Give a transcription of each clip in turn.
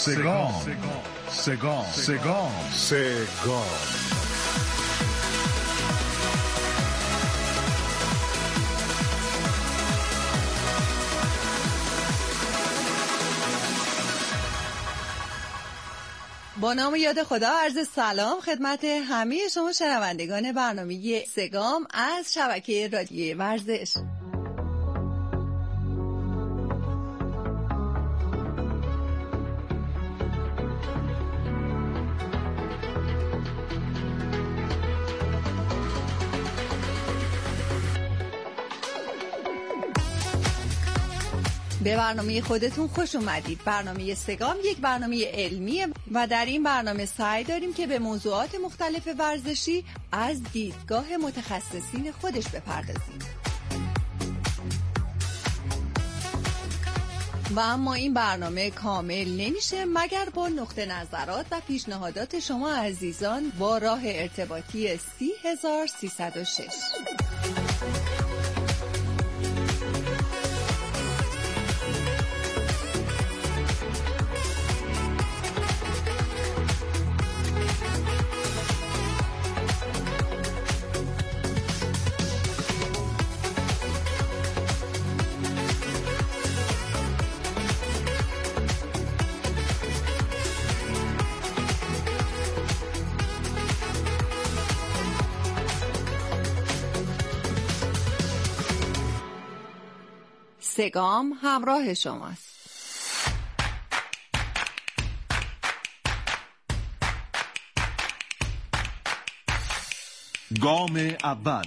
سگام. با نام یاد خدا عرض سلام خدمت همه شما شنوندگان برنامه سگام از شبکه رادیویی ورزش. به برنامه خودتون خوش اومدید. برنامه سگام یک برنامه علمیه و در این برنامه سعی داریم که به موضوعات مختلف ورزشی از دیدگاه متخصصین خودش بپردازیم. و اما این برنامه کامل نمیشه مگر با نقطه نظرات و پیشنهادات شما عزیزان با راه ارتباطی 30306. سگام همراه شماست. گام اول.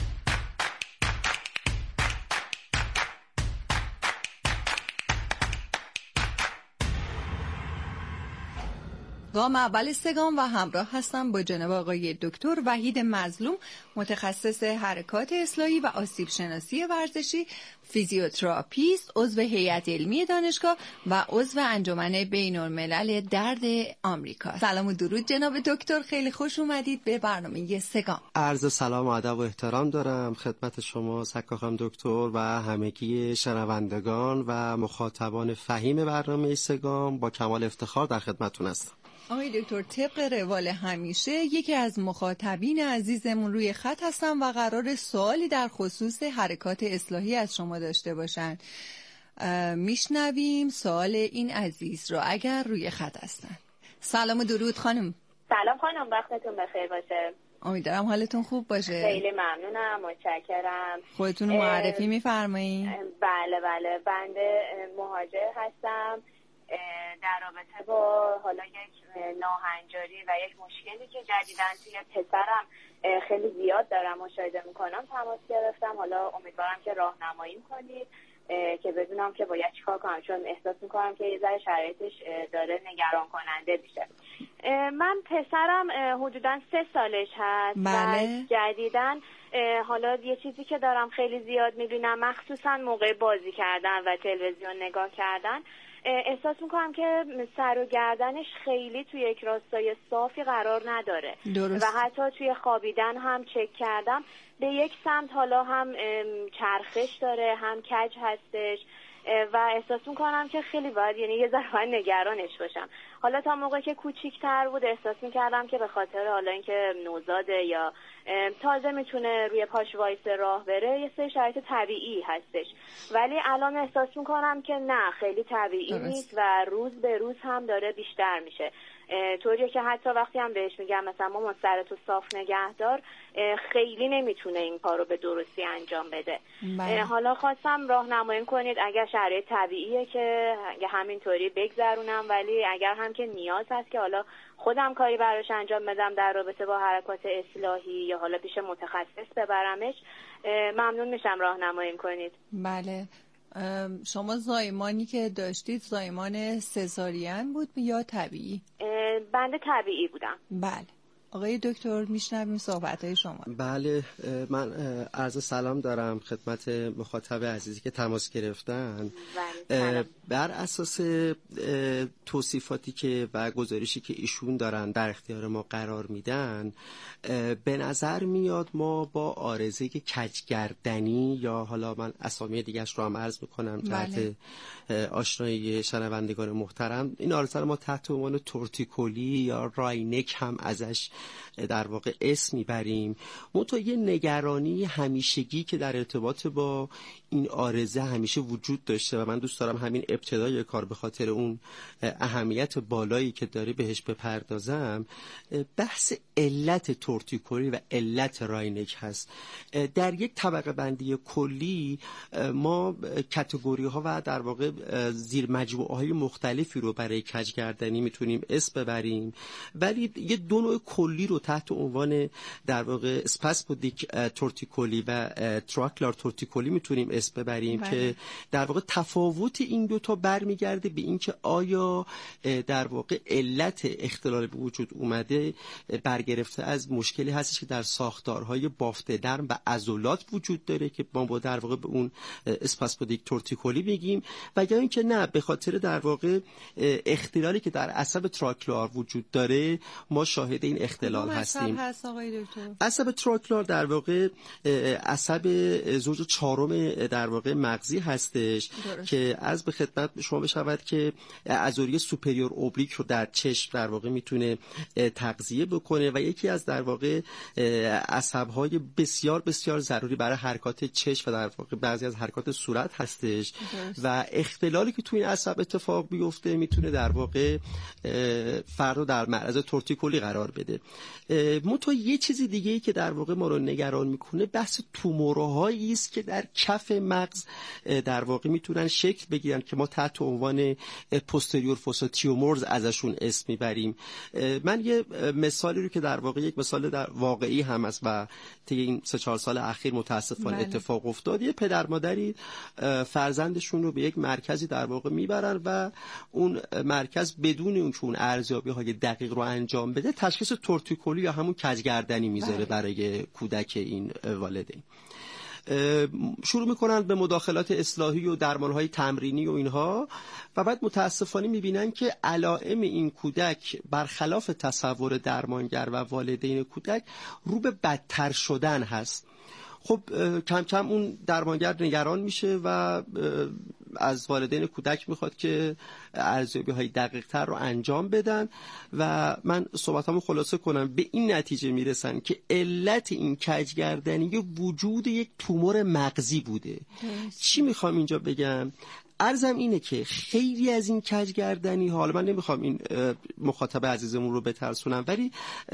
گام اول سگام و همراه هستم با جناب آقای دکتر وحید مظلوم، متخصص حرکات اصلاحی و آسیب شناسی ورزشی، فیزیوتراپیست، عضو هیئت علمی دانشگاه و عضو انجمن بین‌الملل درد آمریکا. سلام و درود جناب دکتر، خیلی خوش اومدید به برنامه سگام. عرض سلام و ادب و احترام دارم خدمت شما سرکار خانم دکتر و همگی شنوندگان و مخاطبان فهیم برنامه سگام. با کمال افتخار در خدمتتون هستم. آقای دکتر، طبق روال همیشه یکی از مخاطبین عزیزمون روی خط هستن و قرار سوالی در خصوص حرکات اصلاحی از شما داشته باشن. میشنویم سوال این عزیز رو اگر روی خط هستن. سلام و درود خانم. سلام خانم، وقتتون بخیر باشه. امیدوارم حالتون خوب باشه. خیلی ممنونم، متشکرم. خودتون رو معرفی میفرمایید؟ بله، بنده مهاجر هستم. در رابطه با حالا یک ناهنجاری و یک مشکلی که جدیداً توی پسرم خیلی زیاد دارم مشاهده میکنم تماس گرفتم. حالا امیدوارم که راهنمایی کنید که بدونم که باید چیکار کنم، چون احساس میکنم که یه ذره شرایطش داره نگران کننده میشه. من پسرم حدوداً 3 سالش هست. بله. و جدیداً حالا یه چیزی که دارم خیلی زیاد میبینم، مخصوصاً موقع بازی کردن و تلویزیون نگاه کردن، احساس میکنم که سر و گردنش خیلی توی یک راستای صافی قرار نداره. درست. و حتی توی خوابیدن هم چک کردم به یک سمت حالا هم چرخش داره هم کج هستش و احساس میکنم که خیلی باید یه ذره نگرانش باشم. حالا تا موقعی که کوچیک‌تر بود احساس میکردم که به خاطر حالا اینکه نوزاده یا تازه میتونه روی پاش وایس راه بره یه سری شرایط طبیعی هستش، ولی الان احساس میکنم که نه، خیلی طبیعی نیست و روز به روز هم داره بیشتر میشه. طوریه که حتی وقتی هم بهش میگم مثلا مامان سرتو صاف نگه دار، خیلی نمیتونه این کارو به درستی انجام بده. حالا خواستم راهنمایی کنید اگر شرایط طبیعیه که همینطوری بگذرونم، ولی اگر هم که نیاز هست که حالا خودم کاری براش انجام بدم در رابطه با حرکات اصلاحی یا حالا پیش متخصص ببرمش، ممنون میشم راهنمایی کنید. بله. شما زایمانی که داشتید زایمان سزارین بود یا طبیعی؟ بنده طبیعی بودم. بله. آقای دکتر میشنویم صحبت‌های شما. بله، من عرض سلام دارم خدمت مخاطب عزیزی که تماس گرفتن. بر اساس توصیفاتی که و گزارشی که ایشون دارن در اختیار ما قرار میدن، به نظر میاد ما با عارضه کجگردنی، یا حالا من اسامی دیگه‌اش رو هم عرض میکنم تحت آشنایی شنوندگان محترم، این عارضه رو ما تحت عنوان تورتیکولی یا راینک هم ازش در واقع اسم میبریم. منتها یه نگرانی همیشگی که در ارتباط با این عارضه همیشه وجود داشته و من دوست دارم همین ابتدای کار به خاطر اون اهمیت بالایی که داره بهش بپردازم، بحث علت تورتیکولی و علت راینک هست. در یک طبقه بندی کلی ما کاتگوری ها و در واقع زیر مجموعه های مختلفی رو برای کجگردنی میتونیم اسم ببریم، ولی یه دو نوع کلی رو تحت عنوان در واقع اسپاسمودیک تورتیکولی و تراکلار تورتیکولی میتونیم اسم ببریم که در واقع تفاوت این دو تا برمیگرده به اینکه آیا در واقع علت اختلال به وجود اومده برگرفته از مشکلی هستش که در ساختارهای بافت نرم و عضلات وجود داره که ما با در واقع به اون اسپاسمودیک تورتیکولی میگیم، و یا اینکه نه، به خاطر در واقع اختلالی که در عصب تراکلار وجود داره ما شاهد این اختلال هستیم. عصب تراکلار در واقع عصب زوج چهارم در واقع مغزی هستش که عرض به خدمت شما بشود که عضله سوپریور اوبلیک رو در چشم در واقع میتونه تغذیه بکنه و یکی از در واقع عصب‌های بسیار بسیار ضروری برای حرکات چشم و در واقع بعضی از حرکات صورت هستش و اختلالی که توی این عصب اتفاق بیفته میتونه در واقع فرد رو در معرض تورتیکولی قرار بده. منتها یه چیزی دیگه ای که در واقع ما رو نگران میکنه بحث تومورهایی است که در کف مغز در واقع میتونن شکل بگیرن که ما تحت عنوان پوستریور فوسا تیومورز ازشون اسم میبریم. من یه مثالی رو که در واقع یک مثال در واقعی هم است و طی این 3-4 سال اخیر متاسفانه اتفاق افتاد، یه پدر مادری فرزندشون رو به یک مرکزی در واقع میبرن و اون مرکز بدون اون که اون ارزیابی‌های دقیق رو انجام بده تشخیص تورتیکولی یا همون کجگردنی میذاره برای کودک این والدین. شروع میکنن به مداخلات اصلاحی و درمانهای تمرینی و اینها و بعد متاسفانه میبینن که علائم این کودک برخلاف تصور درمانگر و والدین کودک رو به بدتر شدن هست. خب کم کم اون درمانگر نگران میشه و از والدین کودک میخواد که ارزیابی‌های دقیق‌تر رو انجام بدن و من صحبتامو خلاصه کنم، به این نتیجه میرسن که علت این کجگردنی وجود یک تومور مغزی بوده. چی میخوام اینجا بگم؟ عرضم اینه که خیلی از این کجگردنی ها، حالا من نمیخوام این مخاطب عزیزمون رو بترسونم، ولی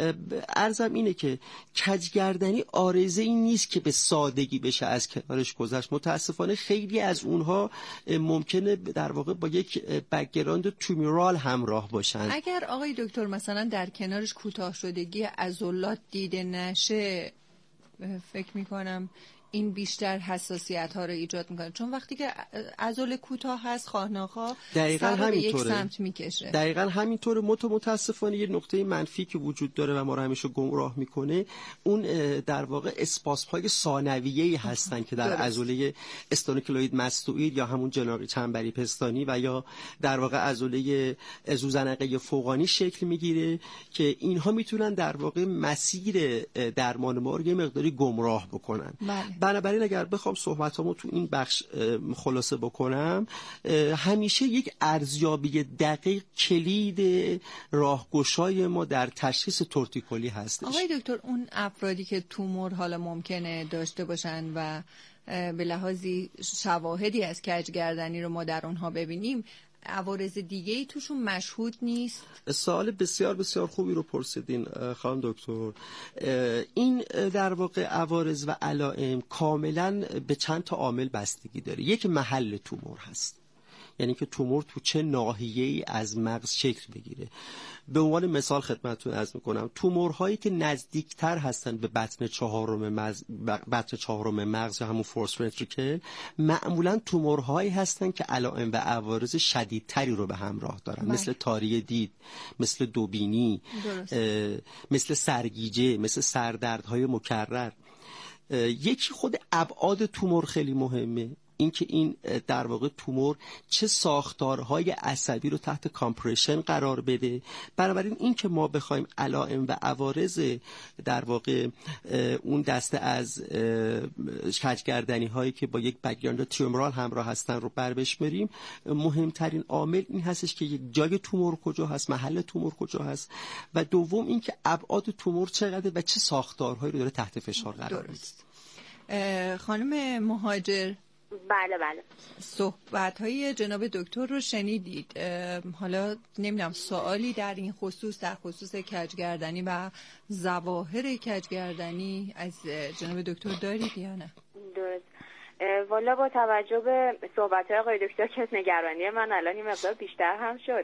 عرضم اینه که کجگردنی عارضه این نیست که به سادگی بشه از کنارش گذشت. متاسفانه خیلی از اونها ممکنه در واقع با یک بک‌گراند تومورال همراه باشن. اگر آقای دکتر مثلا در کنارش کوتاه شدگی عضلات دیده نشه، فکر میکنم این بیشتر حساسیت ها رو ایجاد میکنه، چون وقتی که عضله کوتاه هست خواهناخواه سر به یک سمت میکشه. دقیقاً همینطوره. متاسفانه یه نقطه منفی که وجود داره و ما رو همیشه گمراه میکنه، اون در واقع اسپاسم های ثانویه‌ای هستن که در عضله استانوکلوید مستوئید یا همون جناق چنبری پستانی و یا در واقع عضله زوزنقه فوقانی شکل میگیره که اینها میتونن در واقع مسیر درمان ما رو یه مقداری گمراه بکنن. بنابراین اگر بخوام صحبتامو تو این بخش خلاصه بکنم، همیشه یک ارزیابی دقیق کلید راهگشای ما در تشخیص تورتیکولی هستش. آقای دکتر، اون افرادی که تومور حالا ممکنه داشته باشن و به لحاظی شواهدی از کجگردنی رو ما در اونها ببینیم، عوارض دیگه ای توشون مشهود نیست؟ سوال بسیار بسیار خوبی رو پرسیدین خانم دکتر. این در واقع عوارض و علائم کاملا به چند تا عامل بستگی داره. یک محل تومور هست، یعنی که تومور تو چه ناحیه‌ای از مغز شکل بگیره. به عنوان مثال خدمتتون عرض می‌کنم تومورهایی که نزدیکتر هستن به بطن چهارم مغز یا همون فورس ونتریکل معمولاً تومورهایی هستن که علائم و عوارض شدیدتری رو به همراه دارن، مثل تاری دید، مثل دوبینی، مثل سرگیجه، مثل سردردهای مکرر. یکی خود ابعاد تومور خیلی مهمه، اینکه این در واقع تومور چه ساختارهای عصبی رو تحت کامپرشن قرار بده. بنابراین این که ما بخوایم علائم و عوارض در واقع اون دسته از کجگردنی هایی که با یک بک‌گراند تیومورال همراه هستن رو بشمریم، مهمترین عامل این هستش که یک جای تومور کجا هست، محل تومور کجا هست، و دوم این که ابعاد تومور چقدر و چه ساختارهایی رو داره تحت فشار قرار میده. خانم مهاجر، بله صحبت‌های جناب دکتر رو شنیدید. حالا نمیدونم سوالی در این خصوص، در خصوص کجگردنی و ظواهر کجگردنی از جناب دکتر دارید یا نه؟ درست. والا با توجه به صحبت‌های آقای دکتر که نگرانی من الان این مقدار بیشتر هم شد،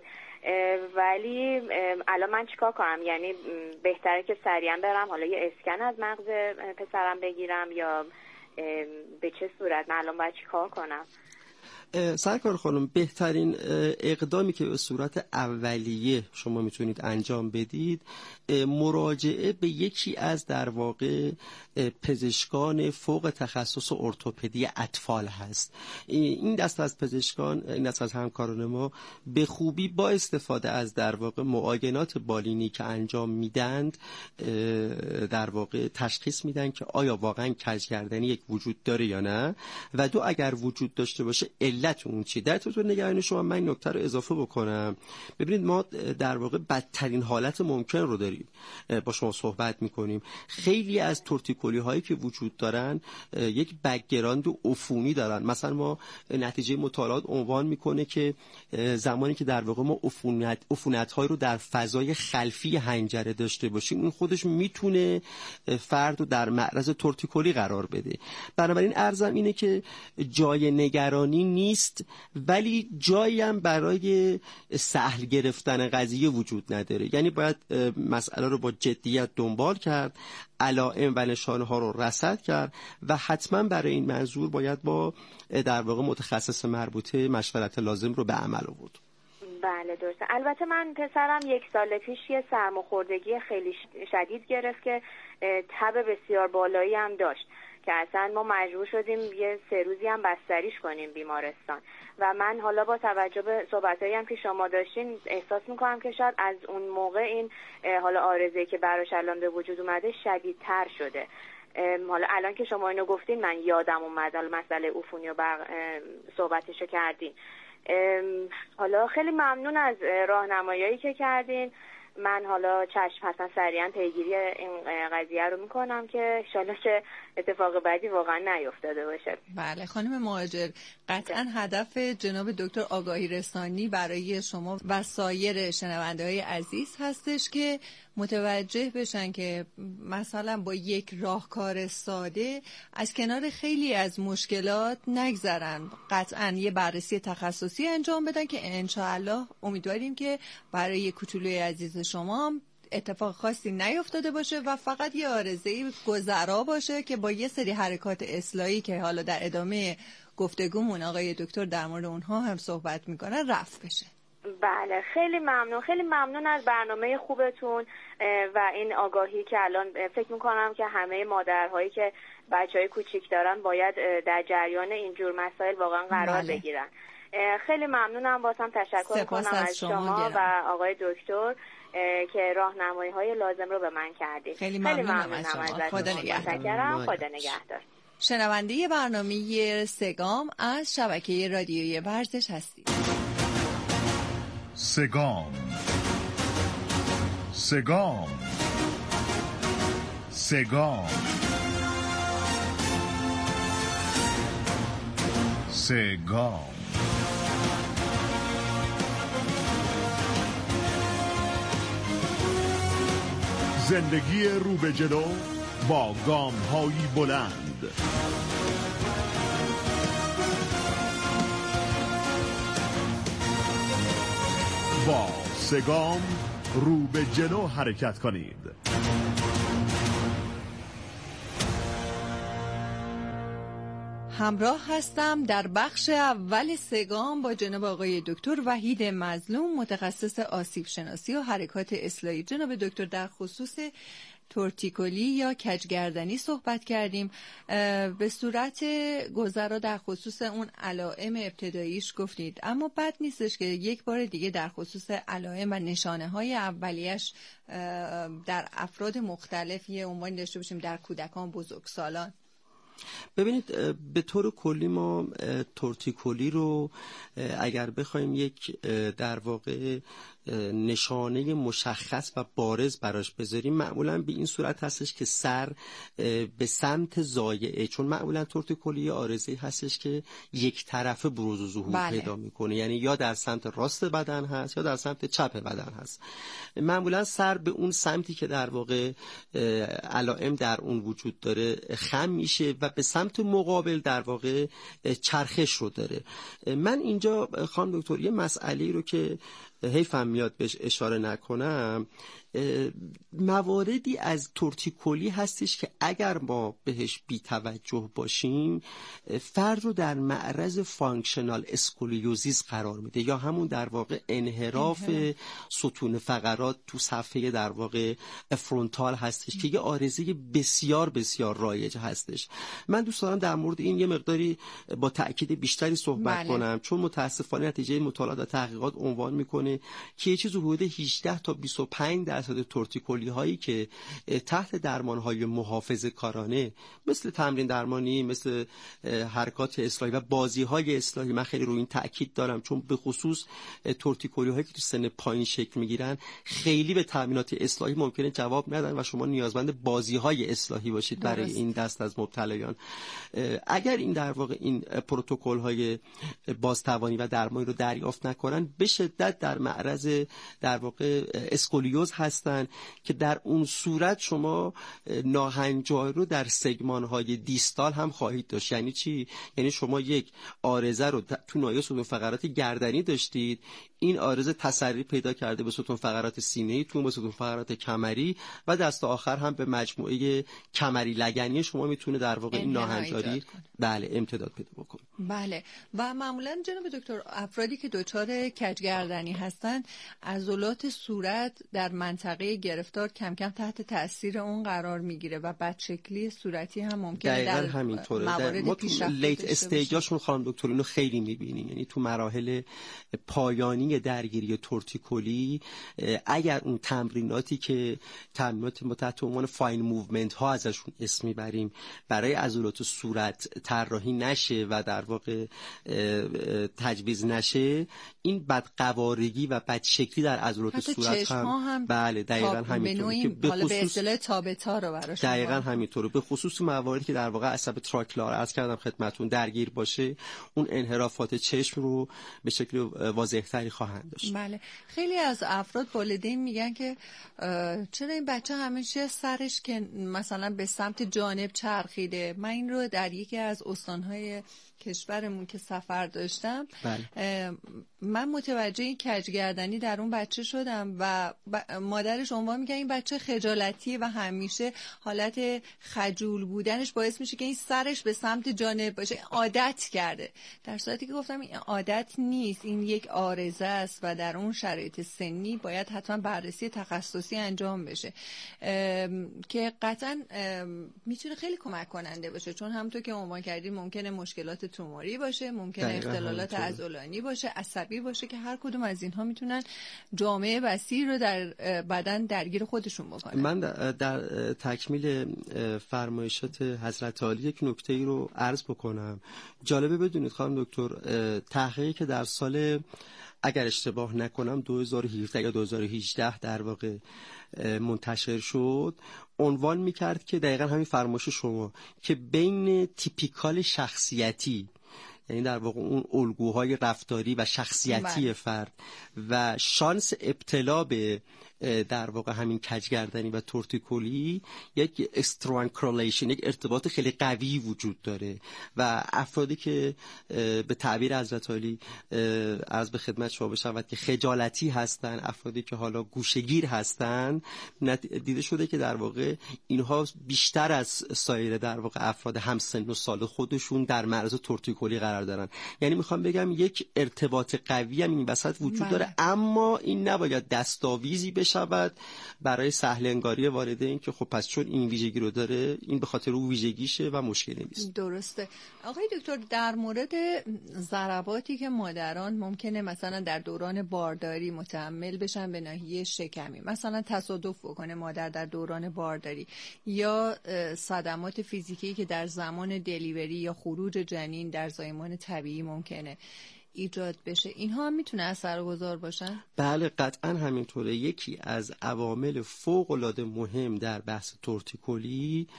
ولی الان من چیکار کنم؟ یعنی بهتره که سریعا برم حالا یه اسکن از مغز پسرم بگیرم یا به چه صورت؟ من الان باید چی کار کنم؟ سرکار خانم، بهترین اقدامی که به صورت اولیه شما میتونید انجام بدید مراجعه به یکی از در واقع پزشکان فوق تخصص ارتوپدی اطفال هست. این دسته از پزشکان، این دسته از همکاران ما به خوبی با استفاده از در واقع معاینات بالینی که انجام میدند در واقع تشخیص میدن که آیا واقعا کجگردنی یک وجود داره یا نه، و دو اگر وجود داشته باشه علت اون چی. در طور نگرانی شما من این نکته رو اضافه بکنم. ببینید ما در واقع بدترین حالت ممکن رو داریم با شما صحبت میکنیم. خیلی از تورتیکولی هایی که وجود دارن یک بک‌گراند عفونی دارن. مثلا ما نتیجه مطالعات عنوان میکنه که زمانی که در واقع ما عفونت های رو در فضای خلفی حنجره داشته باشیم، این خودش میتونه فرد رو در معرض تورتیکولی قرار بده. بنابراین عرضم اینه که جای نگرانی نیست، ولی جایی هم برای سهل گرفتن قضیه وجود نداره. یعنی باید مسئله رو با جدیت دنبال کرد، علائم و نشانه ها رو رصد کرد و حتما برای این منظور باید با در واقع متخصص مربوطه مشورت لازم رو به عمل آورد. بله درسته. البته من پسرم 1 سال پیش یه سرماخوردگی خیلی شدید گرفت که تب بسیار بالایی هم داشت که اصلا ما مجبور شدیم یه 3 روزی هم بستریش کنیم بیمارستان. و من حالا با توجه به صحبتایی هم که شما داشتین احساس میکنم که شاید از اون موقع این حالا عارضه‌ای که براش الان به وجود اومده شدیدتر شده. حالا الان که شما اینو گفتین من یادم اومد مسئله عفونی و صحبتشو کردین. حالا خیلی ممنون از راهنماییایی که کردین. من حالا چشم حسن سریعا پیگیری این قضیه رو میکنم که انشالله که اتفاق بعدی واقعا نیفتاده باشه. بله خانم مهاجر، قطعا هدف جناب دکتر آگاهی رسانی برای شما و سایر شنونده‌های عزیز هستش که متوجه بشن که مثلا با یک راهکار ساده از کنار خیلی از مشکلات نگذرن، قطعا یه بررسی تخصصی انجام بدن که انشاءالله امیدواریم که برای کوچولوی عزیز شما اتفاق خاصی نیفتاده باشه و فقط یه عارضه‌ای گذرا باشه که با یه سری حرکات اصلاحی که حالا در ادامه گفتگومون آقای دکتر در مورد اونها هم صحبت میکنن رفع بشه. بله خیلی ممنون از برنامه خوبتون و این آگاهی که الان فکر میکنم که همه مادرهایی که بچهای کوچیک دارن باید در جریان اینجور مسائل واقعا قرار بگیرن. خیلی ممنونم، بازم تشکر میکنم از شما و آقای دکتر که راهنمایی‌های لازم رو به من کردید. خیلی ممنونم از شما. خدا نگهدار. شنونده برنامه سگام از شبکه رادیویی ورزش هستید. سگام زندگی رو به جلو با گام‌هایی بلند. با 3 گام رو به جلو حرکت کنید. همراه هستم در بخش اول 3 گام با جناب آقای دکتر وحید مظلوم، متخصص آسیب شناسی و حرکات اصلاحی. جناب دکتر، در خصوص تورتیکولی یا کجگردنی صحبت کردیم. به صورت گذرا در خصوص اون علائم ابتداییش گفتید، اما بد نیستش که یک بار دیگه در خصوص علائم و نشانه های اولیش در افراد مختلف یه عنوان داشته باشیم، در کودکان، بزرگسالان. ببینید، به طور کلی ما تورتیکولی رو اگر بخوایم یک در واقع نشانه مشخص و بارز براش بذاریم، معمولا به این صورت هستش که سر به سمت ضایعه، چون معمولا تورتیکولی عارضه‌ای هستش که یک طرفه بروز و ظهور پیدا میکنه، یعنی یا در سمت راست بدن هست یا در سمت چپ بدن هست. معمولا سر به اون سمتی که در واقع علائم در اون وجود داره خم میشه و به سمت مقابل در واقع چرخش رو داره. من اینجا خانم دکتر یه مسئله رو که حیفم میاد بهش اشاره نکنم، مواردی از تورتیکولی هستش که اگر ما بهش بی توجه باشیم فرد رو در معرض فانکشنال اسکولیوزیس قرار میده، یا همون در واقع انحراف ستون فقرات تو صفحه در واقع فرونتال هستش که یه عارضه بسیار بسیار رایج هستش. من دوست دارم در مورد این یه مقداری با تأکید بیشتری صحبت کنم، چون متاسفانه نتیجه مطالعات و تحقیقات عنوان میکنه که یه چیز حدود 18 تا 25% تورتیکولی هایی که تحت درمان های محافظه کارانه مثل تمرین درمانی، مثل حرکات اصلاحی و بازی های اصلاحی، من خیلی روی این تاکید دارم چون به خصوص تورتیکولی هایی که تو سن پایین شکل میگیرن خیلی به تمرینات اصلاحی ممکنه جواب ندن و شما نیازمند بازی های اصلاحی باشید برای این دست از مبتلایان. اگر این در واقع این پروتکل های بازتوانی و درمانی رو دریافت نکنن، به شدت در معرض در واقع اسکولیوز هستن که در اون صورت شما ناهنجاری رو در سگمان‌های دیستال هم خواهید داشت. یعنی چی؟ یعنی شما یک عارضه رو تو ناحیه ستون فقرات گردنی داشتید، این عارضه تسری پیدا کرده به ستون فقرات سینه‌ای، تو به ستون فقرات کمری و دست آخر هم به مجموعه کمری لگنی شما میتونه در واقع این ناهنجاری امتداد پیدا بکنه. بله. و معمولا جناب دکتر افرادی که دچار کجگردنی هستن، عضلات صورت در منطقه گرفتار کم کم تحت تاثیر اون قرار میگیره و بدشکلی صورتی هم ممکنه در موارد ما تو لیت استیجاشون خانم دکتر اینو خیلی میبینیم. یعنی تو مراحل پایانی درگیری تورتیکولی اگر اون تمریناتی که تمرینات تحت عنوان فاین موومنت ها ازشون اسم میبریم برای عضلات صورت طراحی نشه و در واقع تجویز نشه، این بدقوارگی و بدشکلی در عضلات صورت هم بله دقیقاً همینطوره که به خصوص به اصطلاح تابتا رو براش دقیقاً همینطوره، به خصوص مواردی که در واقع عصب تراکلار عرض کردم خدمتتون درگیر باشه، اون انحرافات چشم رو به شکل واضح‌تری خواهند داشت. بله. خیلی از افراد والدین میگن که چرا این بچه همیشه سرش که مثلا به سمت جانب چرخیده. من این رو در یکی از استانهای کشورمون که سفر داشتم من متوجه این کجگردنی در اون بچه شدم و مادرش عنوان میگه این بچه خجالتیه و همیشه حالت خجول بودنش باعث میشه که این سرش به سمت جانب باشه، عادت کرده. در صورتی که گفتم این عادت نیست، این یک عارضه است و در اون شرایط سنی باید حتما بررسی تخصصی انجام بشه که قطعا میتونه خیلی کمک کننده باشه، چون همونطور که عنوان کردیم ممکنه مشکلات توموری باشه، ممکنه اختلالات عضلانی باشه، عصبی باشه که هر کدوم از اینها میتونن جامعه وسیع رو در بدن درگیر خودشون بکنن. من در تکمیل فرمایشات حضرت عالی یک نکته‌ای رو عرض بکنم. جالبه بدونید خانم دکتر، تحقیقی که در سال اگر اشتباه نکنم 2017 یا 2018 در واقع منتشر شد، عنوان میکرد که دقیقا همین فرمایش شما که بین تیپیکال شخصیتی، یعنی در واقع اون الگوهای رفتاری و شخصیتی فرد و شانس ابتلا به در واقع همین کجگردنی و تورتیکولی یک استرانگ کورلیشن، یک ارتباط خیلی قوی وجود داره و افرادی که به تعبیر حضرت عالی عرض به خدمت شما بشود که خجالتی هستن، افرادی که حالا گوشه‌گیر هستن، دیده شده که در واقع اینها بیشتر از سایر در واقع افراد همسن و سال خودشون در معرض تورتیکولی قرار دارن. یعنی میخوام بگم یک ارتباط قوی هم این وسط وجود داره، اما این نباید دستاویزی بشود برای سهل انگاری والدین که خب پس چون این ویژگی رو داره این به خاطر اون ویژگیشه و مشکلی نیست. درسته. آقای دکتر، در مورد ضرباتی که مادران ممکنه مثلا در دوران بارداری متحمل بشن به ناحیه شکمی، مثلا تصادف بکنه مادر در دوران بارداری، یا صدمات فیزیکی که در زمان دلیوری یا خروج جنین در زایمان طبیعی ممکنه ایجاد بشه، اینها هم میتونه اثرگذار باشن؟ بله قطعا همینطوره. یکی از عوامل فوق العاده مهم در بحث تورتیکولی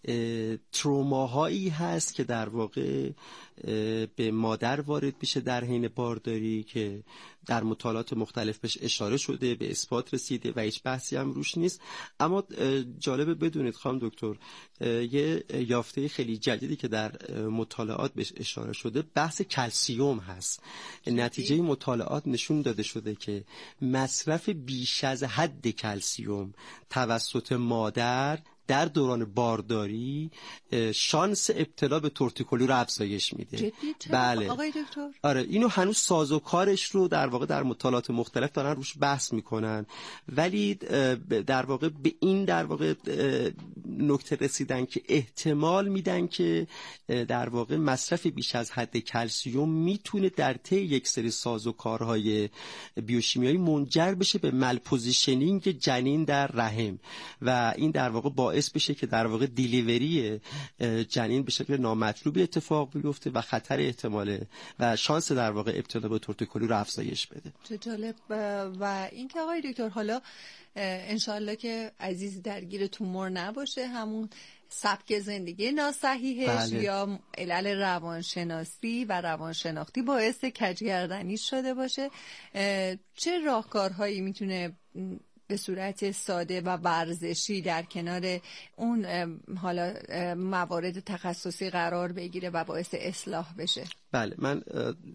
تروماهایی هست که در واقع به مادر وارد میشه در حین بارداری که در مطالعات مختلف بهش اشاره شده، به اثبات رسیده و هیچ بحثی هم روش نیست. اما جالبه بدونید خانم دکتر، یه یافته خیلی جدیدی که در مطالعات بهش اشاره شده بحث کلسیوم هست. نتیجه مطالعات نشون داده شده که مصرف بیش از حد کلسیوم توسط مادر در دوران بارداری شانس ابتلا به تورتیکولی رو افزایش میده. جدی؟ بله آقای دکتر؟ آره، اینو هنوز سازوکارش رو در واقع در مطالعات مختلف دارن روش بحث میکنن، ولی در واقع به این در واقع نکته رسیدن که احتمال میدن که در واقع مصرف بیش از حد کلسیوم میتونه در طی یک سری سازوکارهای بیوشیمیایی منجر بشه به مالپوزیشنینگ جنین در رحم و این در واقع باعث بشه که در واقع دیلیوری جنین به شکل نامطلوبی اتفاق بیفته و خطر احتمال و شانس در واقع ابتلا به تورتیکولی رو افزایش بده. چه جالب. و اینکه آقای دکتر حالا انشالله که عزیزی درگیر تومور نباشه، همون سبک زندگی ناصحیحش بله. یا علل روانشناسی و روانشناختی باعث کجگردنی شده باشه، چه راهکارهایی میتونه به صورت ساده و ورزشی در کنار اون حالا موارد تخصصی قرار بگیره و باعث اصلاح بشه؟ بله، من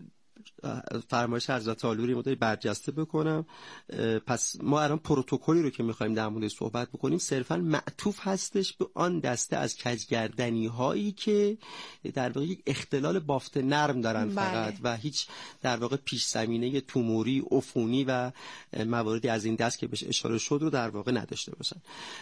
فرمایش حضرت عالی رو مقداری برجسته بکنم. پس ما الان پروتکلی رو که می‌خوایم در موردش صحبت بکنیم صرفاً معطوف هستش به آن دسته از کجگردنی هایی که در واقع یک اختلال بافت نرم دارن فقط و هیچ در واقع پیش زمینه توموری، عفونی و مواردی از این دست که بهش اشاره شد رو در واقع نداشته باشن.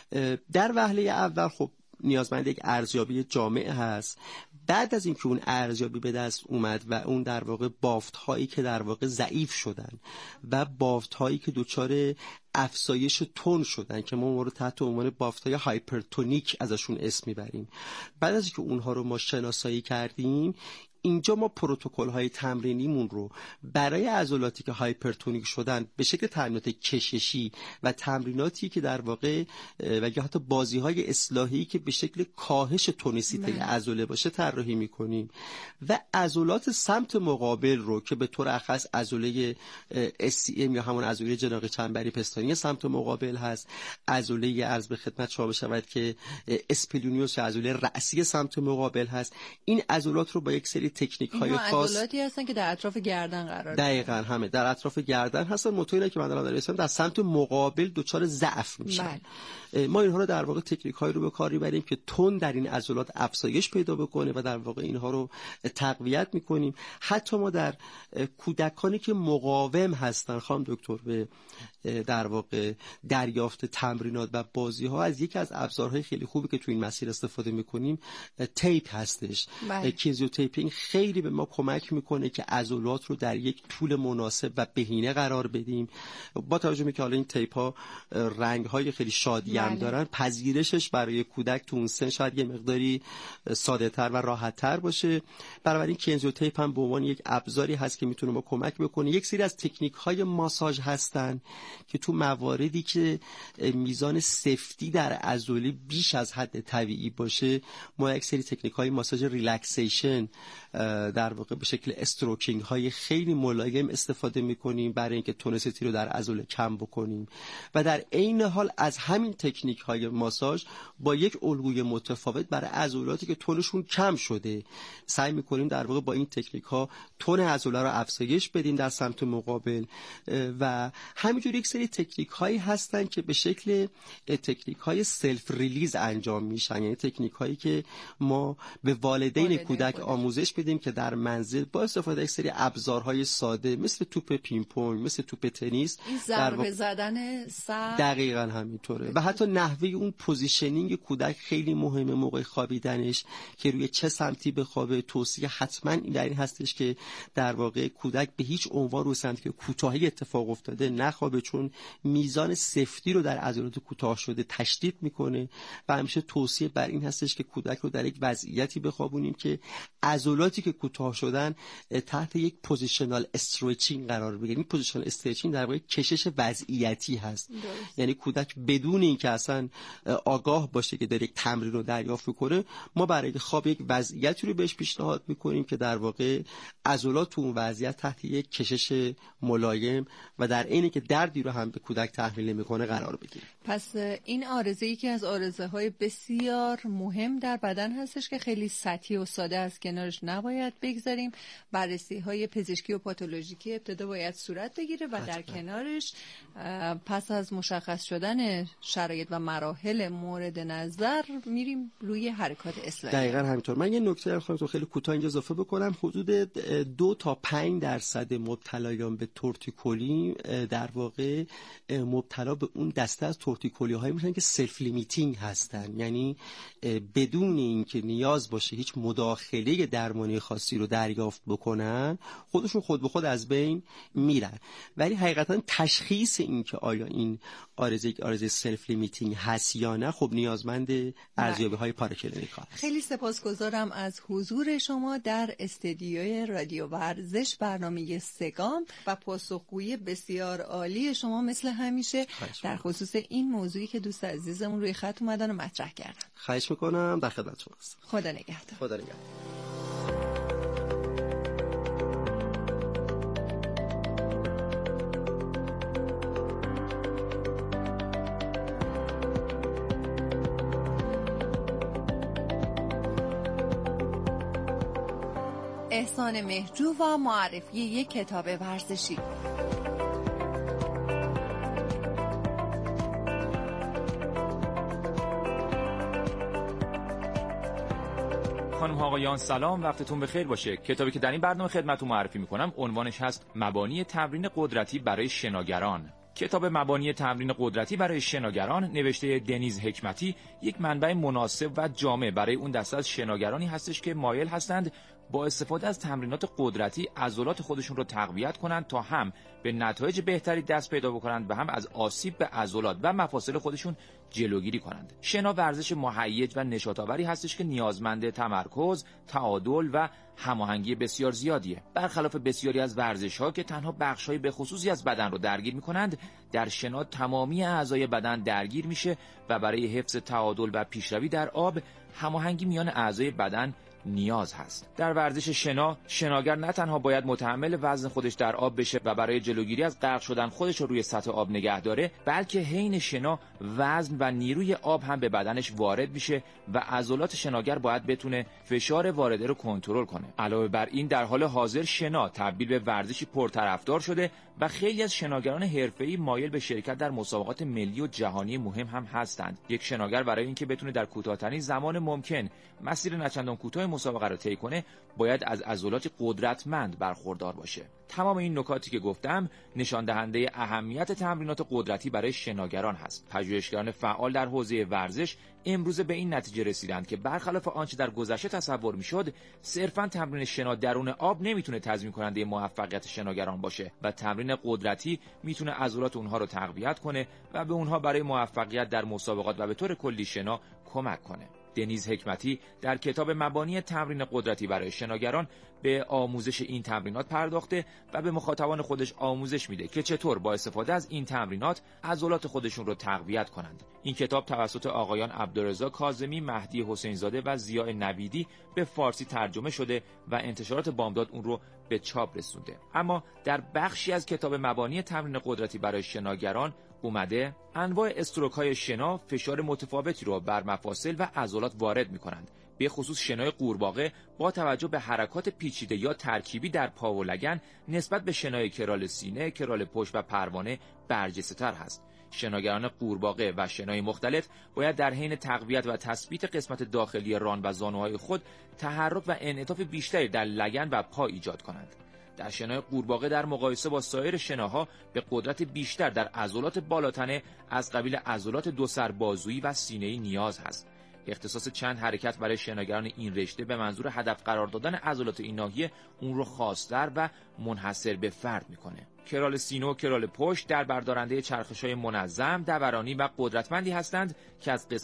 در وهله اول خب نیازمند یک ارزیابی جامع هست. بعد از اینکه اون ارزیابی به دست اومد و اون در واقع بافت هایی که در واقع ضعیف شدن و بافت هایی که دچار افزایش تون شدن که ما رو تحت عنوان بافت های هایپرتونیک ازشون اسم میبریم، بعد از اینکه اونها رو ما شناسایی کردیم، اینجا ما پروتکل های تمرینیمون رو برای عضلاتی که هایپرتونیک شدن به شکل تمرینات کششی و تمریناتی که در واقع و یا حتی بازی های اصلاحی که به شکل کاهش تونیسیته عضله باشه طراحی میکنیم و عضلات سمت مقابل رو که به طور اخص عضله SCM یا همون عضله جناق چنبری پستانی سمت مقابل هست، عضله عرض به خدمت شما بشود که اسپلونیوس یا عضله رأسی سمت مقابل هست، این عضلات رو با یک سری تکنیک های خاص عضلاتی هستن که در اطراف گردن قرار دارن. دقیقاً همه در اطراف گردن هستن، متوینه که من دارم در سمت مقابل دچار ضعف میشن. ما اینها رو در واقع تکنیک هایی رو به کار میبریم که تون در این عضلات افزایش پیدا بکنه و در واقع اینها رو تقویت میکنیم. حتی ما در کودکانی که مقاوم هستن خانم دکتر به در واقع دریافت تمرینات و بازی ها، از یکی از ابزارهای خیلی خوبی که تو این مسیر استفاده میکنیم تیپ هستش. کینزیو تیپینگ خیلی به ما کمک میکنه که عضلات رو در یک طول مناسب و بهینه قرار بدیم. با توجه به که حالا این تیپ ها رنگ های خیلی شادی هم دارن، پذیرشش برای کودک تو اون سن شاید یه مقداری ساده تر و راحت تر باشه. بنابراین کینزیو تیپ هم به عنوان یک ابزاری هست که میتونه ما کمک بکنه. یک سری از تکنیک های ماساژ هستن که تو مواردی که میزان سفتی در عضله بیش از حد طبیعی باشه ما یک سری تکنیک‌های ماساژ ریلکسیشن در واقع به شکل استروکینگ های خیلی ملایم استفاده می‌کنیم برای اینکه تونسیتی رو در عضله کم بکنیم و در عین حال از همین تکنیک‌های ماساژ با یک الگوی متفاوت برای عضلاتی که تونشون کم شده سعی می‌کنیم در واقع با این تکنیک‌ها تون عضله رو افزایش بدیم در سمت مقابل و همینجور یک سری تکنیک‌هایی هستن که به شکل تکنیک‌های سلف ریلیز انجام میشن، یعنی تکنیک‌هایی که ما به والدین کودک آموزش بدیم که در منزل با استفاده از یک سری ابزارهای ساده مثل توپ پینگ پونگ، مثل توپ تنیس، این ضربه زدن سر دقیقاً همینطوره و حتی نحوه اون پوزیشنینگ کودک خیلی مهمه موقع خوابیدنش که روی چه سمتی بخوابه. توصیه حتما در این هستش که در واقع کودک به هیچ عنوان رو سمتی که کوتاهی اتفاق افتاده نخوابه، چون میزان سفتی رو در عضلات کوتاه شده تشدید میکنه و همیشه توصیه بر این هستش که کودک رو در یک وضعیتی بخوابونیم که عضلاتی که کوتاه شدن تحت یک پوزیشنال استرچینگ قرار بگیرن. این پوزیشنال استرچینگ در واقع کشش وضعیتی هست، یعنی کودک بدون اینکه اصلا آگاه باشه که داره یک تمرین رو دریافت میکنه ما برای خواب یک وضعیتی رو بهش پیشنهاد میکنیم که در واقع عضلات تو اون وضعیت تحت یک کشش ملایم و در عینی که دردی رو هم به کودک تحمیل نمیکنه قرار بگیره. پس این آرزه یکی از آرزه‌های بسیار مهم در بدن هستش که خیلی سطحی و ساده از کنارش نباید بگذاریم. بررسی‌های پزشکی و پاتولوژیکی ابتدا باید صورت بگیره و در کنارش پس از مشخص شدن شرایط و مراحل مورد نظر میریم روی حرکات اصلاحی. دقیقاً همینطور. من یه نکته رو خواهم خیلی کوتاه اینجا اضافه بکنم. حدود 2 تا 5% مبتلایان به تورتیکولی در واقع مبتلا به اون دسته از تورتیکولی هایی میشن که سلف لیمیتینگ هستن، یعنی بدون اینکه نیاز باشه هیچ مداخله درمانی خاصی رو دریافت بکنن خودشون خود به خود از بین میرن. ولی حقیقتا تشخیص این که آیا این آرزه سلف لیمیتینگ هست یا نه خب نیازمند ارزیابی های پاراکلینیکال است. خیلی سپاسگزارم از حضور شما در استدیوی رادیو ورزش برنامه سگام و پاسخگویی بسیار عالی شما مثل همیشه در خصوص این موضوعی که دوست عزیزمون روی خط اومدن و مطرح کردن. خواهش میکنم، در خدمت شما هستم. خدا نگهدار. خدا نگهدار. احسان مهرجو و معرفی یک کتاب ورزشی. خانم ها آقایان سلام، وقتتون بخیر باشه. کتابی که در این برنامه خدمتتون معرفی میکنم عنوانش هست مبانی تمرین قدرتی برای شناگران. کتاب مبانی تمرین قدرتی برای شناگران نوشته دنیز حکمتی یک منبع مناسب و جامع برای اون دسته از شناگرانی هستش که مایل هستند با استفاده از تمرینات قدرتی عضلات خودشون رو تقویت کنند تا هم به نتایج بهتری دست پیدا بکنند و هم از آسیب به عضلات و مفاصل خودشون جلوگیری کنند. شنا ورزش مهیج و نشاط‌آوری هستش که نیازمند تمرکز، تعادل و هماهنگی بسیار زیادیه. برخلاف بسیاری از ورزش‌ها که تنها بخش‌های به خصوصی از بدن رو درگیر می‌کنند، در شنا تمامی اعضای بدن درگیر میشه و برای حفظ تعادل و پیشروی در آب هماهنگی میان اعضای بدن نیاز هست. در ورزش شنا، شناگر نه تنها باید متحمل وزن خودش در آب بشه و برای جلوگیری از غرق شدن خودش رو روی سطح آب نگه داره، بلکه حین شنا وزن و نیروی آب هم به بدنش وارد میشه و عضلات شناگر باید بتونه فشار وارده رو کنترل کنه. علاوه بر این در حال حاضر شنا تبدیل به ورزشی پرطرفدار شده و خیلی از شناگران حرفه‌ای مایل به شرکت در مسابقات ملی و جهانی مهم هم هستند. یک شناگر برای اینکه بتونه در کوتاه‌ترین زمان ممکن مسیر نچندان کوتاه مسابقه رو طی کنه، باید از عضلات قدرتمند برخوردار باشه. تمام این نکاتی که گفتم نشان دهنده اهمیت تمرینات قدرتی برای شناگران هست. پژوهشگران فعال در حوزه ورزش امروزه به این نتیجه رسیدند که برخلاف آنچه در گذشته تصور میشد، صرفاً تمرین شنا درون آب نمیتونه تضمین کننده موفقیت شناگران باشه و تمرین قدرتی میتونه عضلات اونها رو تقویت کنه و به اونها برای موفقیت در مسابقات و به طور کلی شنا کمک کنه. دنیز حکمتی در کتاب مبانی تمرین قدرتی برای شناگران به آموزش این تمرینات پرداخته و به مخاطبان خودش آموزش میده که چطور با استفاده از این تمرینات عضلات خودشون رو تقویت کنند. این کتاب توسط آقایان عبدالرضا کاظمی، مهدی حسینزاده و ضیاء نویدی به فارسی ترجمه شده و انتشارات بامداد اون رو به چاپ رسونده. اما در بخشی از کتاب مبانی تمرین قدرتی برای شناگران اومده انواع استروک‌های شنا فشار متفاوتی رو بر مفاصل و عضلات وارد می‌کنند. به خصوص شنای قورباغه با توجه به حرکات پیچیده یا ترکیبی در پا و لگن نسبت به شنای کرال سینه، کرال پشت و پروانه برجسته‌تر هست. شناگران قورباغه و شنای مختلف باید در حین تقویت و تثبیت قسمت داخلی ران و زانوهای خود تحرک و انعطاف بیشتری در لگن و پا ایجاد کنند. در شنای قورباغه در مقایسه با سایر شناها به قدرت بیشتر در عضلات بالاتنه از قبیل عضلات دو سر بازویی و سینه‌ای نیاز هست. اختصاص چند حرکت برای شناگران این رشته به منظور هدف قرار دادن عضلات این ناحیه اون رو خاص‌تر و منحصر به فرد میکنه. کرال سینه و کرال پشت در بردارنده چرخش‌های منظم، دورانی و قدرتمندی هستند که از